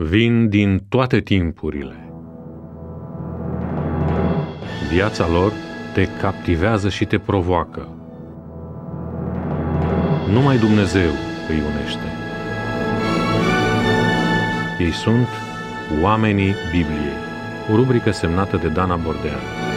vin din toate timpurile. Viața lor te captivează și te provoacă. Numai Dumnezeu îi unește. Ei sunt Oamenii Bibliei, o rubrică semnată de Dana Bordean.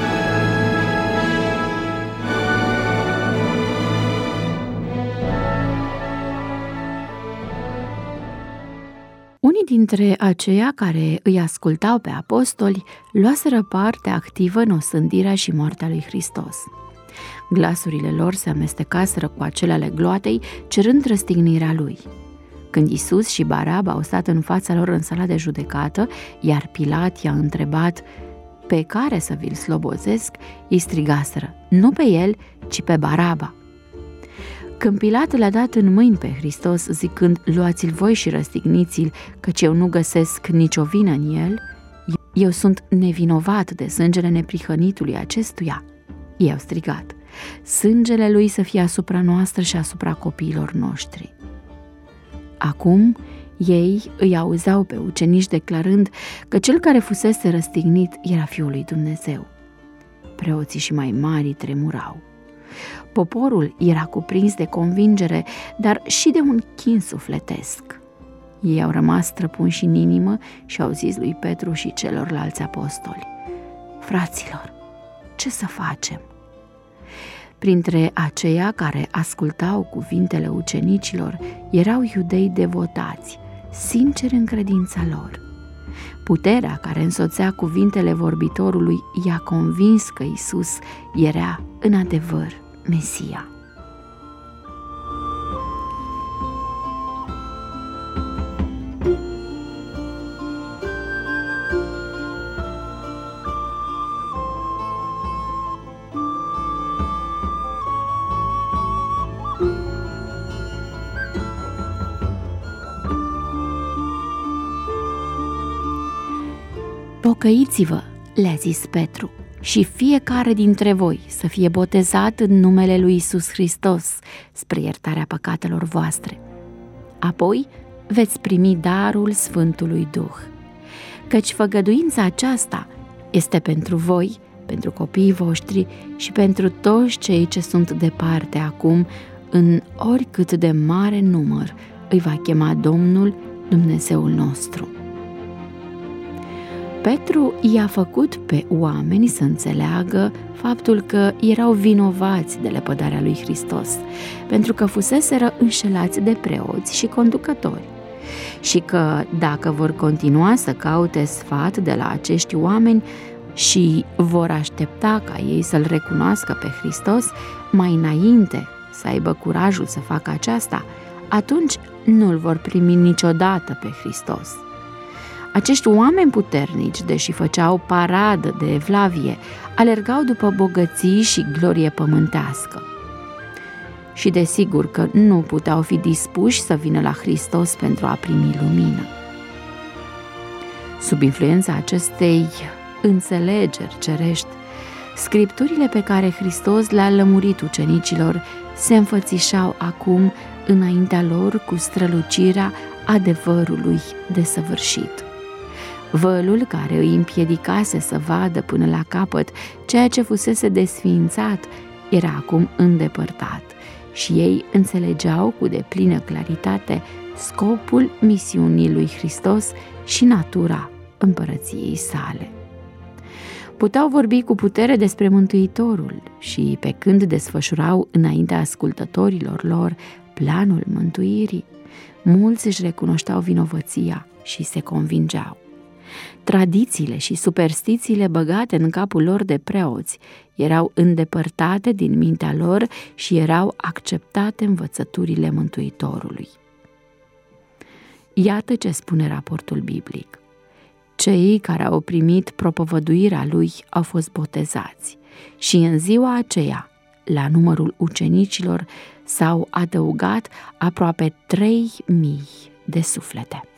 Unii dintre aceia care îi ascultau pe apostoli luaseră parte activă în osândirea și moartea lui Hristos. Glasurile lor se amestecaseră cu acele ale gloatei, cerând răstignirea lui. Când Iisus și Baraba au stat în fața lor în sala de judecată, iar Pilat i-a întrebat: pe care să vi-l slobozesc? Ei strigaseră: nu pe el, ci pe Baraba. Când Pilat le-a dat în mâini pe Hristos, zicând: luați-l voi și răstigniți-l, căci eu nu găsesc nicio vină în el, eu sunt nevinovat de sângele neprihănitului acestuia, ei au strigat: sângele lui să fie asupra noastră și asupra copiilor noștri. Acum ei îi auzeau pe ucenici declarând că cel care fusese răstignit era Fiul lui Dumnezeu. Preoții și mai mari tremurau. Poporul era cuprins de convingere, dar și de un chin sufletesc. Ei au rămas străpunși în inimă și au zis lui Petru și celorlalți apostoli: fraților, ce să facem? Printre aceia care ascultau cuvintele ucenicilor erau iudei devotați, sinceri în credința lor. Puterea care însoțea cuvintele vorbitorului i-a convins că Iisus era în adevăr Mesia. Pocăiți-vă, le-a zis Petru, și fiecare dintre voi să fie botezat în numele lui Iisus Hristos spre iertarea păcatelor voastre. Apoi veți primi darul Sfântului Duh, căci făgăduința aceasta este pentru voi, pentru copiii voștri și pentru toți cei ce sunt departe acum, în oricât de mare număr îi va chema Domnul, Dumnezeul nostru. Petru i-a făcut pe oameni să înțeleagă faptul că erau vinovați de lepădarea lui Hristos, pentru că fuseseră înșelați de preoți și conducători, și că dacă vor continua să caute sfat de la acești oameni și vor aștepta ca ei să-L recunoască pe Hristos mai înainte să aibă curajul să facă aceasta, atunci nu-L vor primi niciodată pe Hristos. Acești oameni puternici, deși făceau paradă de evlavie, alergau după bogății și glorie pământească. Și desigur că nu puteau fi dispuși să vină la Hristos pentru a primi lumină. Sub influența acestei înțelegeri cerești, scripturile pe care Hristos le-a lămurit ucenicilor se înfățișau acum înaintea lor cu strălucirea adevărului desăvârșit. Vălul care îi împiedicase să vadă până la capăt ceea ce fusese desființat era acum îndepărtat și ei înțelegeau cu deplină claritate scopul misiunii lui Hristos și natura împărăției sale. Puteau vorbi cu putere despre Mântuitorul și, pe când desfășurau înaintea ascultătorilor lor planul mântuirii, mulți își recunoșteau vinovăția și se convingeau. Tradițiile și superstițiile băgate în capul lor de preoți erau îndepărtate din mintea lor și erau acceptate învățăturile Mântuitorului. Iată ce spune raportul biblic: cei care au primit propovăduirea lui au fost botezați și în ziua aceea, la numărul ucenicilor, s-au adăugat aproape 3.000 de suflete.